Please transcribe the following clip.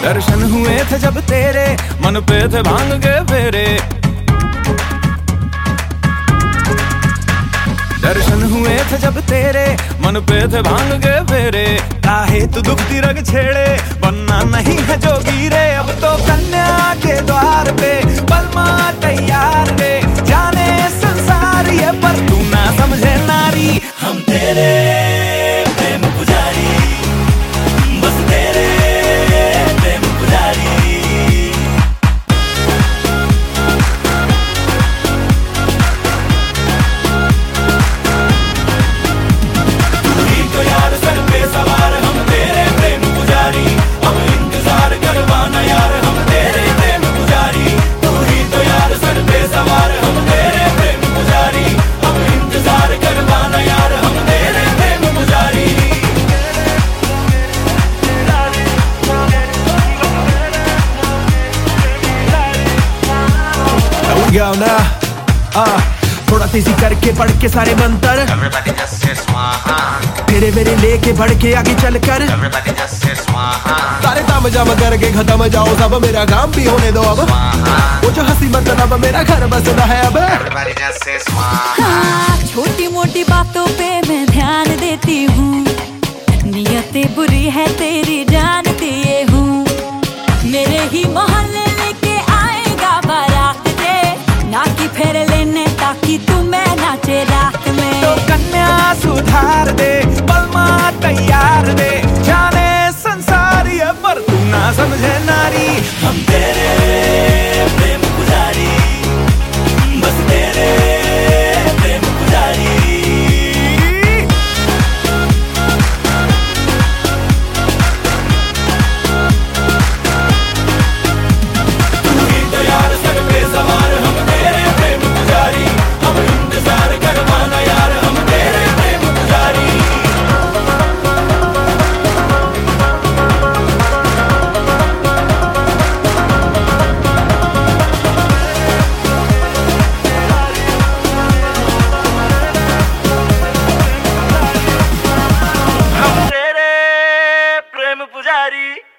दर्शन हुए थे जब तेरे, मन पे थे भांग के फेरे। दर्शन हुए थे जब तेरे, मन पे थे भांग के फेरे। काहे तू दुखती रग छेड़े, बनना नहीं है जोगी रे। अब तो कन्या के द्वार पे बलमा तैयार रे। जाने संसार ये पर तू ना समझे नारी। हम तेरे प्रेम पुजारी, बस तेरे प्रेम पुजारी। तू ही तो यार सर पे सवार, हम तेरे प्रेम पुजारी। अब इंतजार करवाना यार, हम तेरे प्रेम पुजारी। तू ही तो यार सर पे सवार, हम तेरे प्रेम पुजारी। अब इंतजार करवाना यार, हम तेरे प्रेम पुजारी। Go now, थोड़ा तेजी करके पढ़ के सारे मंत्र। Everybody just say स्वाहा, तेरे मेरे लेके बढ़ के आगे चल कर। everybody just say स्वाहा, सारे ताम जाम करके खत्म जाओ सब, मेरा काम भी होने दो अब। वो जो हंसी मतलब मेरा घर बसना है अब। everybody just say स्वाहा। हाँ, छोटी मोटी बातों पे मैं ध्यान देती हूँ, नियतें बुरी है तेरी जानती ये हूँ। मेरे ही मोहल्ले लेके आएगा बारात दे, ना कि फेर लेने ताकि तू मैं नाचे रात में। तो कन्या सुधार दे, बलमा तैयार दे। जाने संसार ये पर तू ना समझे नारी। हम तेरे प्रेम पुजारी, बस तेरे प्रेम पुजारी। तू ही तो यार सर पे सवार, हम तेरे प्रेम पुजारी। अब इंतजार करवाना यार, हम तेरे प्रेम पुजारी। हम तेरे प्रेम पुजारी।